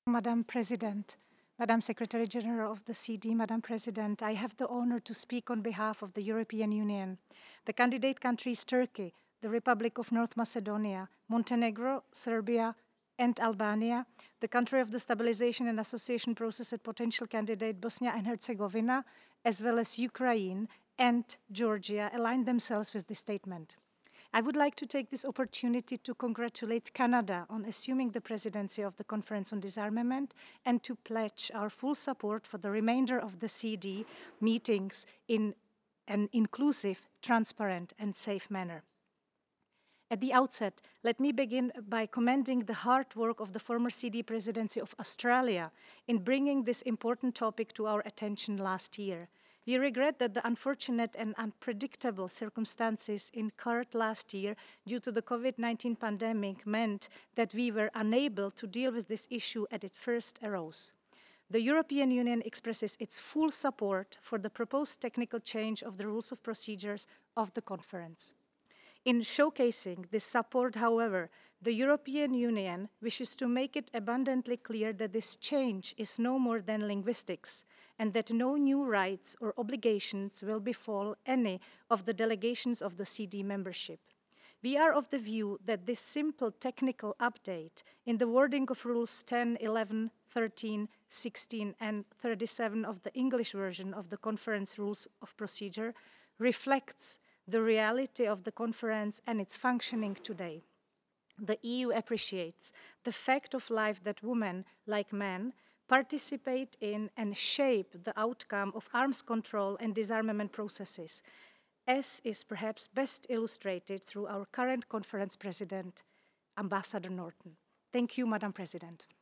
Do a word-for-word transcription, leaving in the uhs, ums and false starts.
Madam President, Madam Secretary General of the C D, Madam President, I have the honor to speak on behalf of the European Union. The candidate countries Turkey, the Republic of North Macedonia, Montenegro, Serbia, and Albania, the country of the stabilization and association process and potential candidate Bosnia and Herzegovina, as well as Ukraine and Georgia, aligned themselves with this statement. I would like to take this opportunity to congratulate Canada on assuming the presidency of the Conference on Disarmament and to pledge our full support for the remainder of the C D meetings in an inclusive, transparent, and safe manner. At the outset, let me begin by commending the hard work of the former C D presidency of Australia in bringing this important topic to our attention last year. We regret that the unfortunate and unpredictable circumstances incurred last year due to the COVID nineteen pandemic meant that we were unable to deal with this issue as it first arose. The European Union expresses its full support for the proposed technical change of the rules of procedures of the conference. In showcasing this support, however, the European Union wishes to make it abundantly clear that this change is no more than linguistics and that no new rights or obligations will befall any of the delegations of the C D membership. We are of the view that this simple technical update in the wording of Rules ten, eleven, thirteen, sixteen, and thirty-seven of the English version of the Conference Rules of Procedure reflects the reality of the conference and its functioning today. The E U appreciates the fact of life that women, like men, participate in and shape the outcome of arms control and disarmament processes, as is perhaps best illustrated through our current conference president, Ambassador Norton. Thank you, Madam President.